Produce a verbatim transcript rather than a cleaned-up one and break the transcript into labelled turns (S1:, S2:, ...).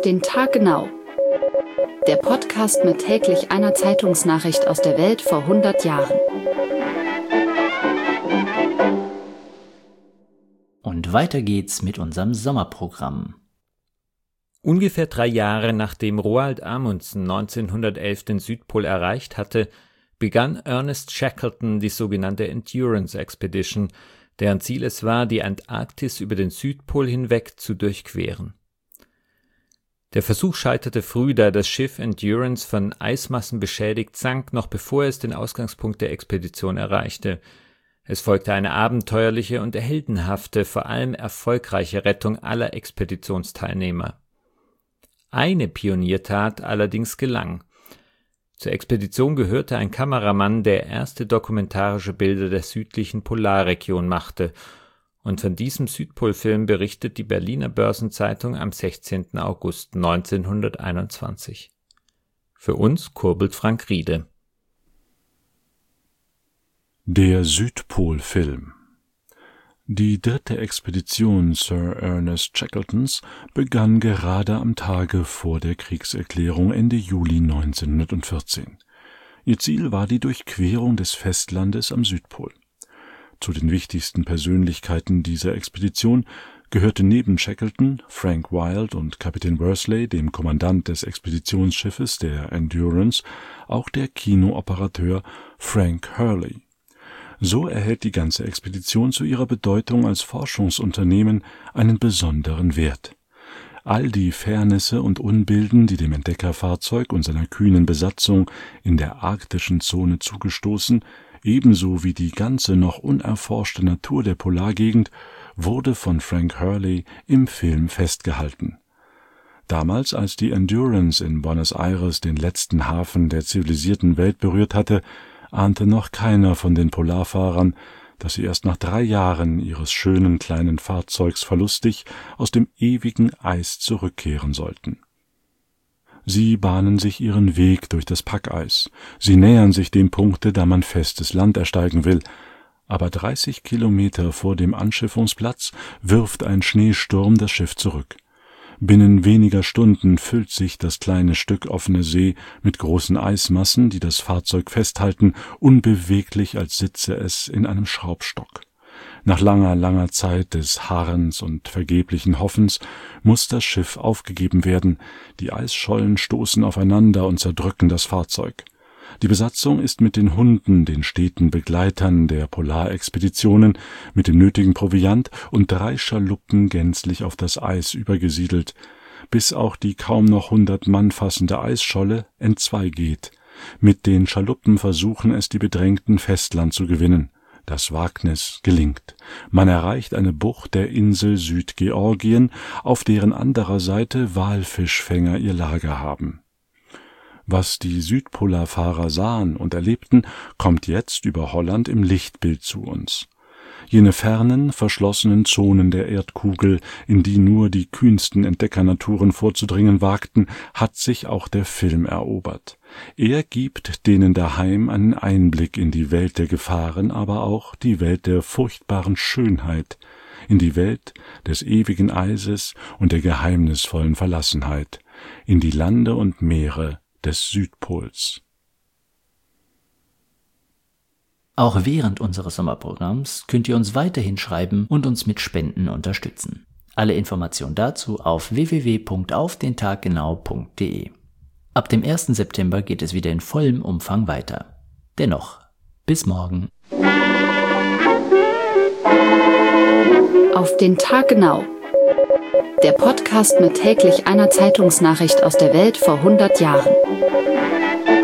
S1: den Tag genau. Der Podcast mit täglich einer Zeitungsnachricht aus der Welt vor hundert Jahren.
S2: Und weiter geht's mit unserem Sommerprogramm.
S3: Ungefähr drei Jahre nachdem Roald Amundsen neunzehnhundertelf den Südpol erreicht hatte, begann Ernest Shackleton die sogenannte Endurance Expedition, deren Ziel es war, die Antarktis über den Südpol hinweg zu durchqueren. Der Versuch scheiterte früh, da das Schiff Endurance von Eismassen beschädigt sank, noch bevor es den Ausgangspunkt der Expedition erreichte. Es folgte eine abenteuerliche und heldenhafte, vor allem erfolgreiche Rettung aller Expeditionsteilnehmer. Eine Pioniertat allerdings gelang. Zur Expedition gehörte ein Kameramann, der erste dokumentarische Bilder der südlichen Polarregion machte, und von diesem Südpolfilm berichtet die Berliner Börsenzeitung am sechzehnten August neunzehnhunderteinundzwanzig. Für uns kurbelt Frank Riede.
S4: Der Südpolfilm. Die dritte Expedition Sir Ernest Shackletons begann gerade am Tage vor der Kriegserklärung Ende Juli neunzehnhundertvierzehn. Ihr Ziel war die Durchquerung des Festlandes am Südpol. Zu den wichtigsten Persönlichkeiten dieser Expedition gehörte neben Shackleton, Frank Wild und Kapitän Worsley, dem Kommandant des Expeditionsschiffes der Endurance, auch der Kinooperateur Frank Hurley. So erhält die ganze Expedition zu ihrer Bedeutung als Forschungsunternehmen einen besonderen Wert. All die Fairnisse und Unbilden, die dem Entdeckerfahrzeug und seiner kühnen Besatzung in der arktischen Zone zugestoßen, ebenso wie die ganze noch unerforschte Natur der Polargegend, wurde von Frank Hurley im Film festgehalten. Damals, als die Endurance in Buenos Aires den letzten Hafen der zivilisierten Welt berührt hatte, ahnte noch keiner von den Polarfahrern, dass sie erst nach drei Jahren ihres schönen kleinen Fahrzeugs verlustig aus dem ewigen Eis zurückkehren sollten. Sie bahnen sich ihren Weg durch das Packeis, sie nähern sich dem Punkte, da man festes Land ersteigen will, aber dreißig Kilometer vor dem Anschiffungsplatz wirft ein Schneesturm das Schiff zurück. Binnen weniger Stunden füllt sich das kleine Stück offene See mit großen Eismassen, die das Fahrzeug festhalten, unbeweglich, als sitze es in einem Schraubstock. Nach langer, langer Zeit des Harrens und vergeblichen Hoffens muss das Schiff aufgegeben werden. Die Eisschollen stoßen aufeinander und zerdrücken das Fahrzeug. Die Besatzung ist mit den Hunden, den steten Begleitern der Polarexpeditionen, mit dem nötigen Proviant und drei Schaluppen gänzlich auf das Eis übergesiedelt, bis auch die kaum noch hundert Mann fassende Eisscholle entzweigeht. Mit den Schaluppen versuchen es die Bedrängten, Festland zu gewinnen. Das Wagnis gelingt. Man erreicht eine Bucht der Insel Südgeorgien, auf deren anderer Seite Walfischfänger ihr Lager haben. Was die Südpolarfahrer sahen und erlebten, kommt jetzt über Holland im Lichtbild zu uns. Jene fernen, verschlossenen Zonen der Erdkugel, in die nur die kühnsten Entdeckernaturen vorzudringen wagten, hat sich auch der Film erobert. Er gibt denen daheim einen Einblick in die Welt der Gefahren, aber auch die Welt der furchtbaren Schönheit, in die Welt des ewigen Eises und der geheimnisvollen Verlassenheit, in die Lande und Meere des Südpols.
S2: Auch während unseres Sommerprogramms könnt ihr uns weiterhin schreiben und uns mit Spenden unterstützen. Alle Informationen dazu auf w w w punkt auf den tag genau punkt d e. Ab dem ersten September geht es wieder in vollem Umfang weiter. Dennoch, bis morgen.
S1: Auf den Tag genau. Der Podcast mit täglich einer Zeitungsnachricht aus der Welt vor hundert Jahren.